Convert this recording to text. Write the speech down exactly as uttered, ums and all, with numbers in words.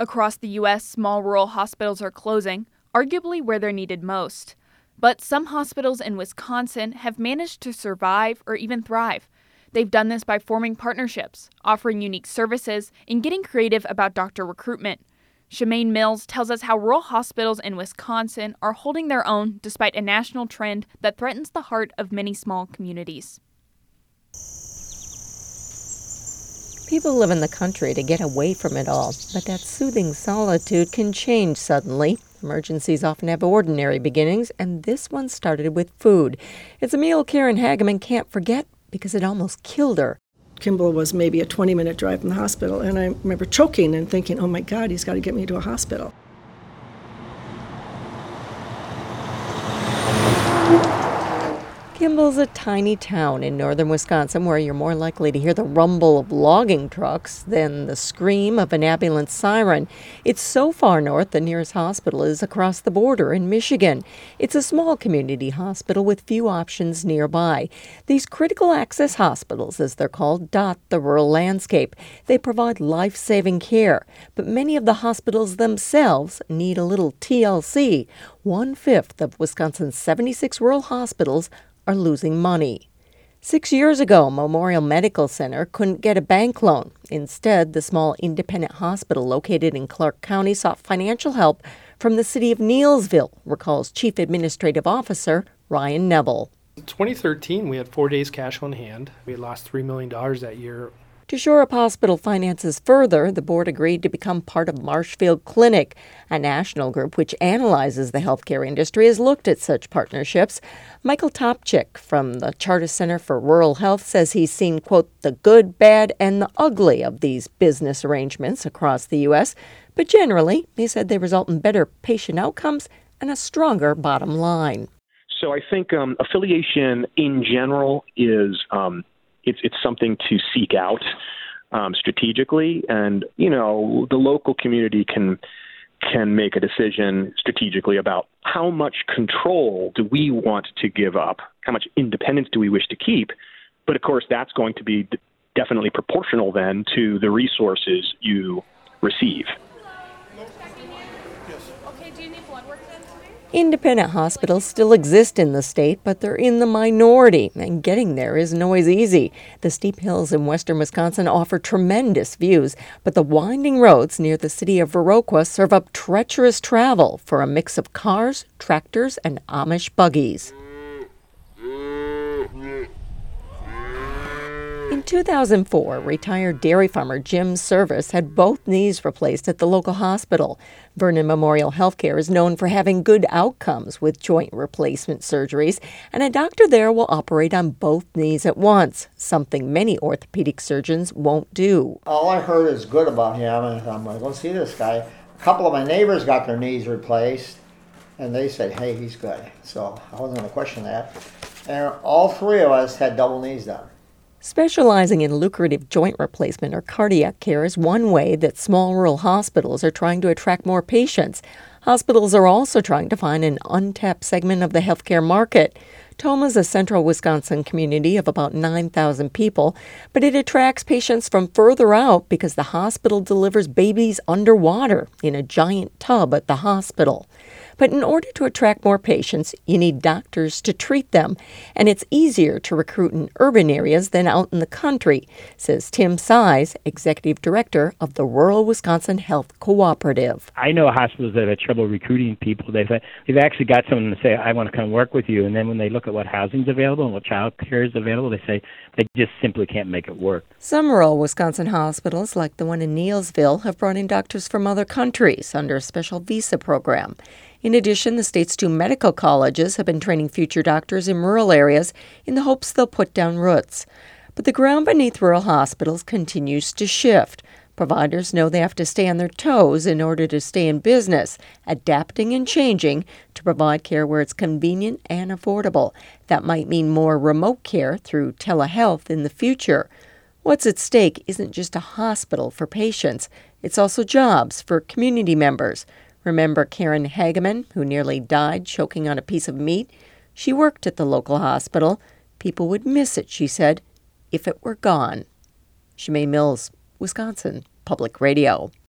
Across the U S, small rural hospitals are closing, arguably where they're needed most. But some hospitals in Wisconsin have managed to survive or even thrive. They've done this by forming partnerships, offering unique services, and getting creative about doctor recruitment. Shemaine Mills tells us how rural hospitals in Wisconsin are holding their own despite a national trend that threatens the heart of many small communities. People live in the country to get away from it all, but that soothing solitude can change suddenly. Emergencies often have ordinary beginnings, and this one started with food. It's a meal Karen Hageman can't forget because it almost killed her. Kimball was maybe a twenty-minute drive from the hospital, and I remember choking and thinking, oh my God, he's got to get me to a hospital. Kimball's a tiny town in northern Wisconsin where you're more likely to hear the rumble of logging trucks than the scream of an ambulance siren. It's so far north the nearest hospital is across the border in Michigan. It's a small community hospital with few options nearby. These critical access hospitals, as they're called, dot the rural landscape. They provide life-saving care, but many of the hospitals themselves need a little T L C. One-fifth of Wisconsin's seventy-six rural hospitals are losing money. Six years ago, Memorial Medical Center couldn't get a bank loan. Instead, the small independent hospital located in Clark County sought financial help from the city of Neillsville, recalls Chief Administrative Officer Ryan Neville. In twenty thirteen, we had four days cash on hand. We had lost three million dollars that year. To shore up hospital finances further, the board agreed to become part of Marshfield Clinic. A national group which analyzes the healthcare industry has looked at such partnerships. Michael Topchick from the Chartis Center for Rural Health says he's seen, quote, the good, bad, and the ugly of these business arrangements across the U S. But generally, he said they result in better patient outcomes and a stronger bottom line. So I think um, affiliation in general is um, it's it's something to seek out um, strategically, and you know the local community can can make a decision strategically about how much control do we want to give up, how much independence do we wish to keep. But of course, that's going to be definitely proportional then to the resources you receive. Independent hospitals still exist in the state, but they're in the minority, and getting there isn't always easy. The steep hills in western Wisconsin offer tremendous views, but the winding roads near the city of Viroqua serve up treacherous travel for a mix of cars, tractors, and Amish buggies. In two thousand four, retired dairy farmer Jim Service had both knees replaced at the local hospital. Vernon Memorial Healthcare is known for having good outcomes with joint replacement surgeries, and a doctor there will operate on both knees at once, something many orthopedic surgeons won't do. All I heard is good about him, and I'm like, let's see this guy. A couple of my neighbors got their knees replaced, and they said, hey, he's good. So I wasn't going to question that. And all three of us had double knees done. Specializing in lucrative joint replacement or cardiac care is one way that small rural hospitals are trying to attract more patients. Hospitals are also trying to find an untapped segment of the healthcare market. Toma's a central Wisconsin community of about nine thousand people, but it attracts patients from further out because the hospital delivers babies underwater in a giant tub at the hospital. But in order to attract more patients, you need doctors to treat them, and it's easier to recruit in urban areas than out in the country, says Tim Size, executive director of the Rural Wisconsin Health Cooperative. I know hospitals that have trouble recruiting people. They've they've actually got someone to say, I want to come work with you, and then when they look at what housing's available and what child care is available, they say they just simply can't make it work. Some rural Wisconsin hospitals, like the one in Neillsville, have brought in doctors from other countries under a special visa program. In addition, the state's two medical colleges have been training future doctors in rural areas in the hopes they'll put down roots. But the ground beneath rural hospitals continues to shift. Providers know they have to stay on their toes in order to stay in business, adapting and changing to provide care where it's convenient and affordable. That might mean more remote care through telehealth in the future. What's at stake isn't just a hospital for patients. It's also jobs for community members. Remember Karen Hageman, who nearly died choking on a piece of meat? She worked at the local hospital. People would miss it, she said, if it were gone. Shemaine Mills, Wisconsin Public Radio.